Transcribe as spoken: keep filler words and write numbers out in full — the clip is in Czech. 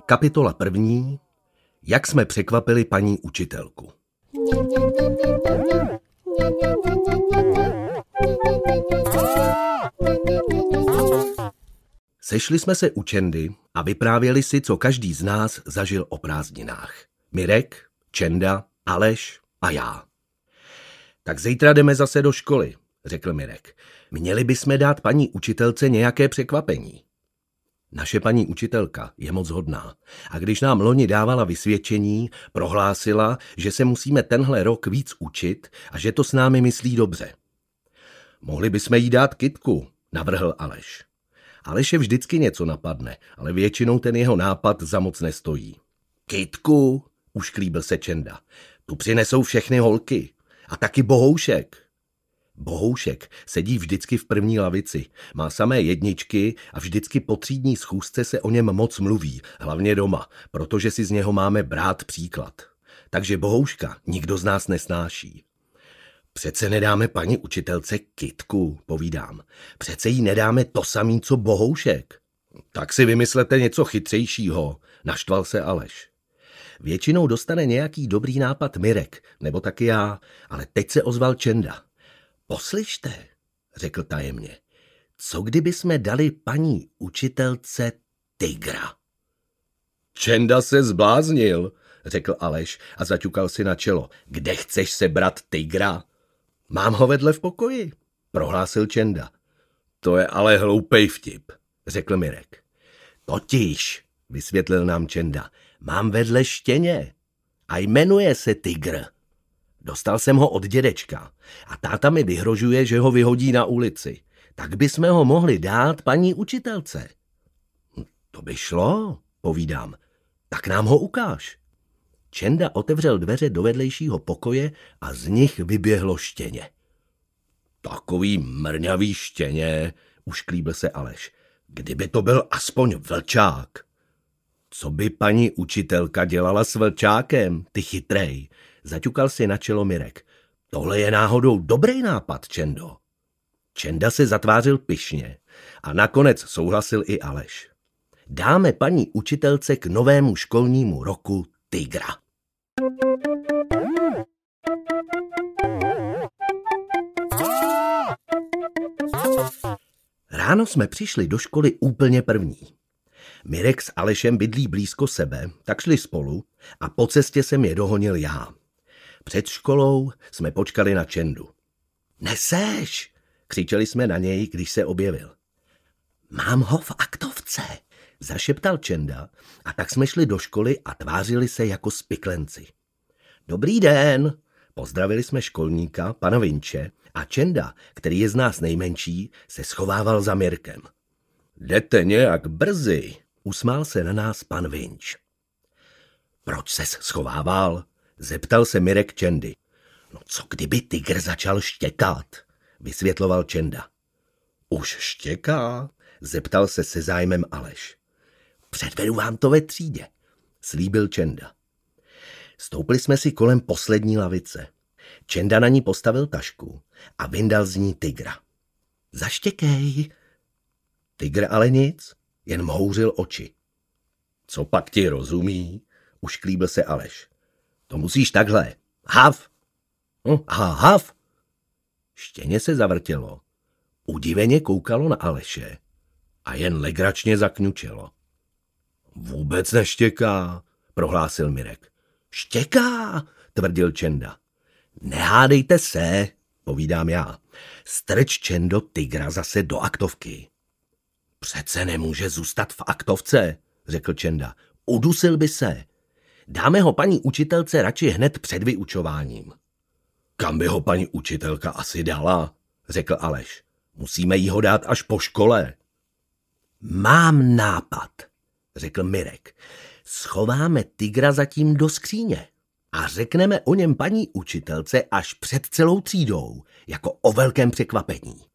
Kapitola první. Jak jsme překvapili paní učitelku. Sešli jsme se u Čendy a vyprávěli si, co každý z nás zažil o prázdninách. Mirek, Čenda, Aleš a já. Tak zítra jdeme zase do školy, řekl Mirek. Měli bychom dát paní učitelce nějaké překvapení. Naše paní učitelka je moc hodná a když nám loni dávala vysvědčení, prohlásila, že se musíme tenhle rok víc učit a že to s námi myslí dobře. Mohli bychom jí dát kytku, navrhl Aleš. Aleše vždycky něco napadne, ale většinou ten jeho nápad za moc nestojí. Kytku, ušklíbil se Čenda, tu přinesou všechny holky a taky Bohoušek. Bohoušek sedí vždycky v první lavici, má samé jedničky a vždycky po třídní schůzce se o něm moc mluví, hlavně doma, protože si z něho máme brát příklad. Takže Bohouška nikdo z nás nesnáší. Přece nedáme paní učitelce kytku, povídám. Přece jí nedáme to samý, co Bohoušek. Tak si vymyslete něco chytřejšího, naštval se Aleš. Většinou dostane nějaký dobrý nápad Mirek, nebo taky já, ale teď se ozval Čenda. Poslyšte, řekl tajemně, co kdyby jsme dali paní učitelce tygra? Čenda se zbláznil, řekl Aleš a zaťukal si na čelo. Kde chceš sebrat tygra? Mám ho vedle v pokoji, prohlásil Čenda. To je ale hloupej vtip, řekl Mirek. Totiž, vysvětlil nám Čenda, mám vedle štěně a jmenuje se tygr. Dostal jsem ho od dědečka a táta mi vyhrožuje, že ho vyhodí na ulici. Tak bychom ho mohli dát paní učitelce. To by šlo, povídám. Tak nám ho ukáž. Čenda otevřel dveře do vedlejšího pokoje a z nich vyběhlo štěně. Takový mrňavý štěně, ušklíbil se Aleš. Kdyby to byl aspoň vlčák. Co by paní učitelka dělala s vlčákem, ty chytrej? Zaťukal si na čelo Mirek. Tohle je náhodou dobrý nápad, Čendo. Čenda se zatvářil pyšně a nakonec souhlasil i Aleš. Dáme paní učitelce k novému školnímu roku tygra. Ráno jsme přišli do školy úplně první. Mirek s Alešem bydlí blízko sebe, tak šli spolu a po cestě jsem je dohonil já. Před školou jsme počkali na Čendu. Neseš, křičeli jsme na něj, když se objevil. Mám ho v aktovce, zašeptal Čenda a tak jsme šli do školy a tvářili se jako spiklenci. Dobrý den, pozdravili jsme školníka, pana Vinče, a Čenda, který je z nás nejmenší, se schovával za Mirkem. Jdete nějak brzy, usmál se na nás pan Vinč. Proč ses schovával? Zeptal se Mirek Čendy. No co kdyby tygr začal štěkat? Vysvětloval Čenda. Už štěká? Zeptal se se zájmem Aleš. Předvedu vám to ve třídě, slíbil Čenda. Stoupli jsme si kolem poslední lavice. Čenda na ní postavil tašku a vyndal z ní tygra. Zaštěkej. Tygr ale nic, jen mhouřil oči. Co pak ti rozumí? Ušklíbil se Aleš. To musíš takhle. Hav. Hm, aha, hav. Štěně se zavrtělo. Udiveně koukalo na Aleše a jen legračně zakňučelo. Vůbec neštěká, prohlásil Mirek. Štěká, tvrdil Čenda. Nehádejte se, povídám já. Strč Čendo tygra zase do aktovky. Přece nemůže zůstat v aktovce, řekl Čenda. Udusil by se. Dáme ho paní učitelce radši hned před vyučováním. Kam by ho paní učitelka asi dala, řekl Aleš. Musíme jí ho dát až po škole. Mám nápad, řekl Mirek. Schováme tygra zatím do skříně a řekneme o něm paní učitelce až před celou třídou, jako o velkém překvapení.